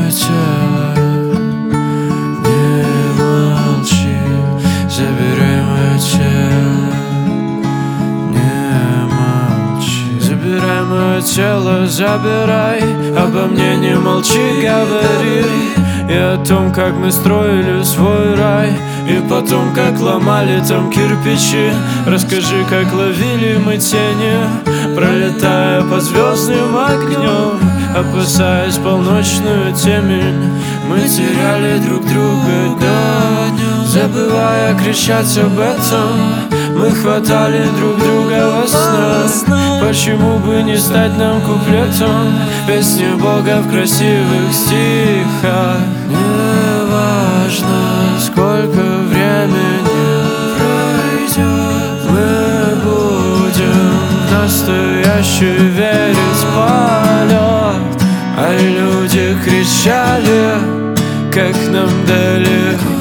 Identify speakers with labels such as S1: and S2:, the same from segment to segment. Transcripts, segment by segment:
S1: мое тело, не молчи. Забирай мое тело, не молчи. Забирай мое тело, забирай. Обо мне не молчи, говори. И о том, как мы строили свой рай, и потом, как ломали там кирпичи. Расскажи, как ловили мы тени, пролетая под звездным огнем. Опасаясь полночную темень, мы теряли друг друга днем. Забывая кричать об этом, мы хватали друг друга во снах. Почему бы не стать нам куплетом песни Бога в красивых стихах? Не важно, сколько времени пройдет, мы будем в настоящий верить в полет. А люди кричали, как нам далеко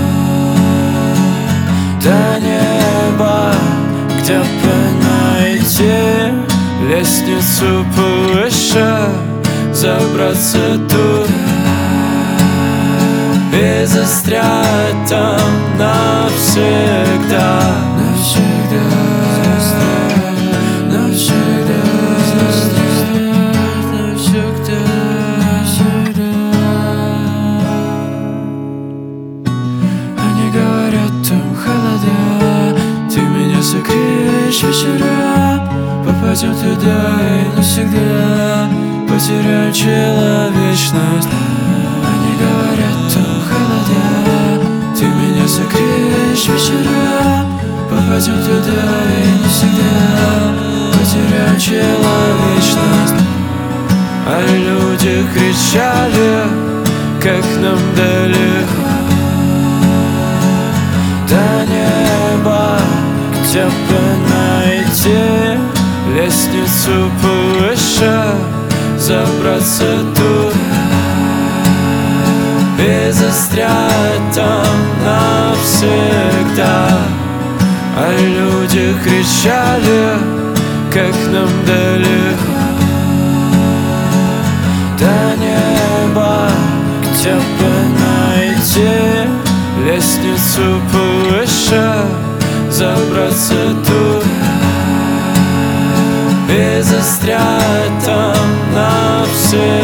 S1: до неба, где бы найти лестницу повыше, забраться туда и застрять там навсегда. Навсегда, навсегда, навсегда, навсегда. Они говорят, там холода, ты меня согреешь вечера. Попадем туда и навсегда потеряем человечность. Они говорят, там холода, ты меня согреешь вечера. Попадем туда и навсегда потеряем человечность. А люди кричали, как нам далеко до неба, где бы найти лестницу повыше, забраться туда и застрять там навсегда. А люди кричали, как нам далеко до неба, где бы найти лестницу повыше, забраться туда и застрять там навсегда.